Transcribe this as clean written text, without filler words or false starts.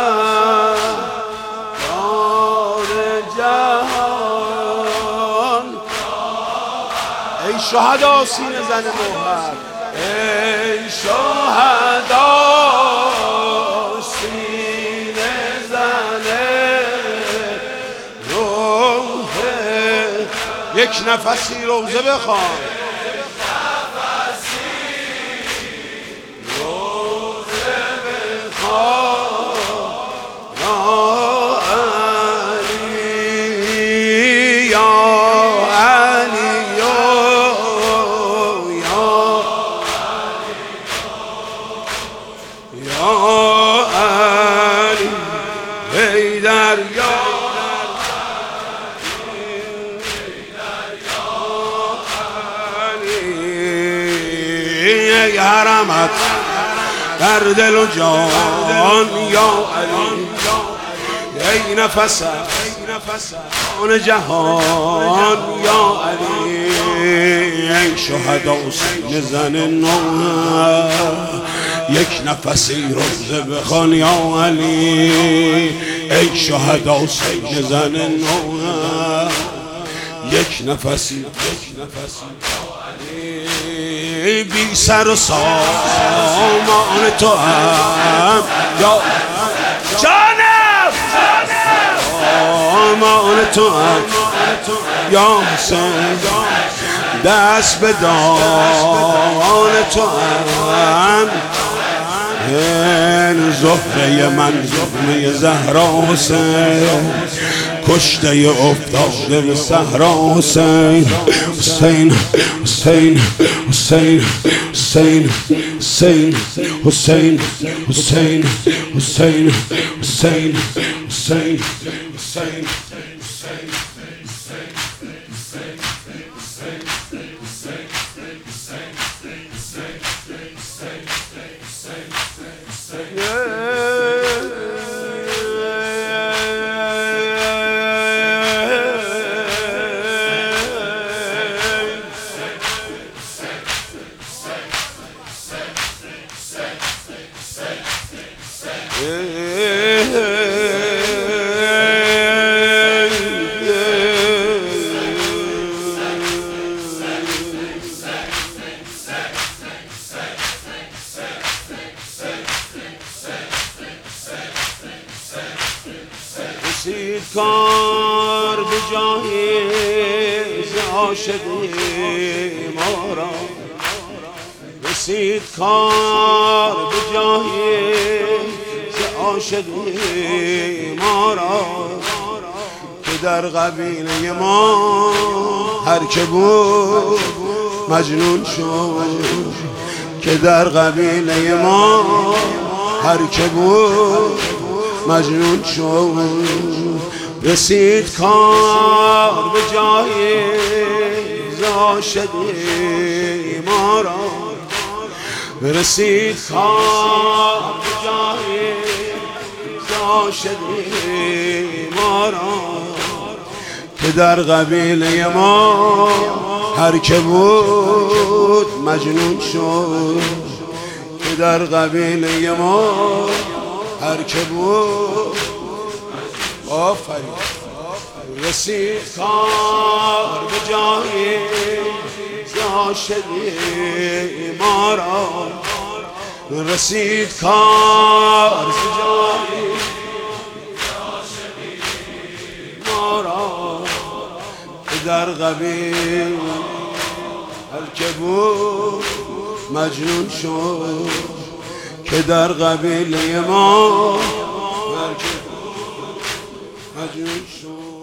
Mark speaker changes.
Speaker 1: جهان ای شهدا سینه زن موهر ای شهدا سینه زن روح یک نفسی روزه بخوان حرمت در دل و جان یا علی ای نفس آن جهان یا علی ای شهدا سینه زن نوح یک نفسی روزه بخوان یا علی ای شهدا سینه زن نوح یک نفسی بی سر و سامان تو هم یا جانم سامان تو هم یا حسین دست به دان تو هم این زهره من زهره زهرا حسین کشته افتاده به صحرا حسین حسین حسین حسین حسین حسین حسین حسین حسین حسین حسین حسین رسید کار به جایز عاشقی ما را رسید کار به جایز عاشقی ما را که در قبیله ما هر که بود مجنون شد که در قبیله ما هر که بود مجنون شد رسید کار به جایز عاشقی ما را رسید کار به جایز عاشقی ما را که در قبیله ما هر که بود مجنون شد که در قبیله ما هر که بود آفرین رسید کار به جایز عاشقی ما را رسید کار به جایز عاشقی ما را در قبیل هر که بود مجنون شد که در قبیله ما هر که بود مجنون شد.